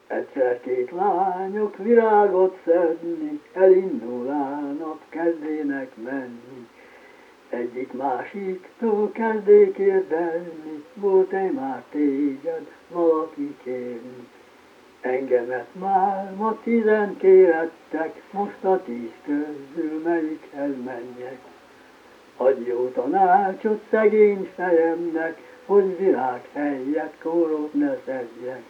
Egyszer két lányok virágot szedni, elindulálnak, kezdének menni. Egyik másiktól kezdé kérdezni, volt-e már téged valaki kérni? Engemet már ma 10 kérettek, most a 10 közül melyikhez menjek? Adj jó tanácsot szegény fejemnek, hogy virág helyett kórót ne szedjek.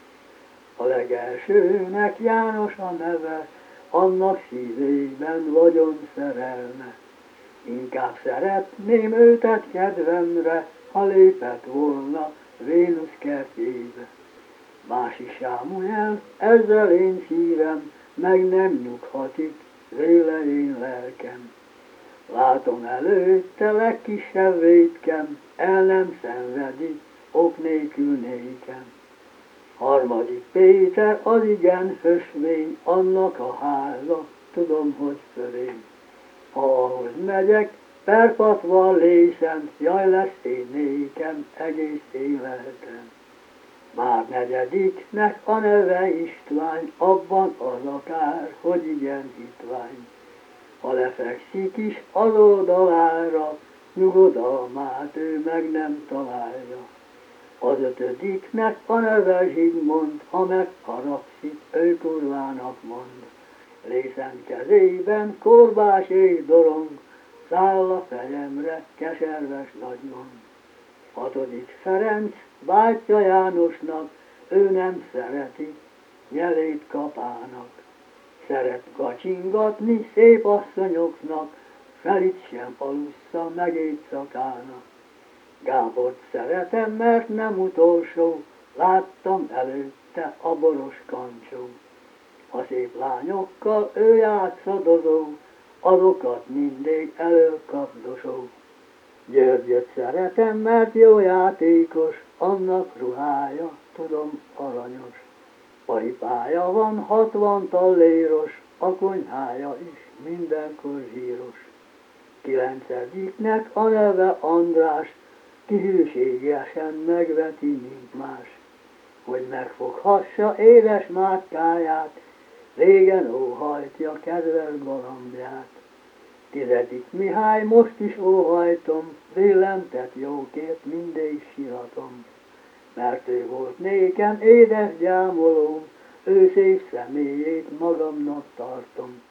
A legelsőnek János a neve, annak szívében vagyon szerelme. Inkább szeretném őtet kedvemre, ha lépett volna Vénusz kertjébe. Mási Sámuel, ezzel én szívem, meg nem nyughatik véle én lelkem. Látom előtte legkisebb vétkem, el nem szenvedi, ok nélkül nékem. Harmadik Péter, az igen hösvény, annak a háza, tudom, hogy fölény. Ha ahhoz megyek, perpatva lészen, jaj lesz én nékem egész életem. Már negyediknek a neve Istvány, abban az akár, hogy igen hitvány. Ha lefekszik is az oldalára, nyugodalmát ő meg nem találja. Az ötödiknek a neve Zsigmond, ha megharagszik, ő kurvának mond. Lészen kezében korbás és dorong, száll a fejemre keserves nagy gond. Hatodik Ferenc, bátyja Jánosnak, ő nem szereti, nyelét kapának. Szeret kacsingatni szép asszonyoknak, Felic sem alussza meg éjszakának. Gábort szeretem, mert nem utolsó, láttam előtte a boros kancsó. A szép lányokkal ő játszadozó, azokat mindig előkapdosó. Györgyöt szeretem, mert jó játékos, annak ruhája, tudom, aranyos. Paripája van 60 talléros, a konyhája is mindenkor zsíros. Kilencediknek a neve András, ki hűségesen megveti, mint más. Hogy megfoghassa édes mátkáját, régen óhajtja kedves galambját. 10. Mihály, most is óhajtom, villemtett jókért mindig siratom. Mert ő volt nékem édes gyámolóm, ő szép személyét magamnak tartom.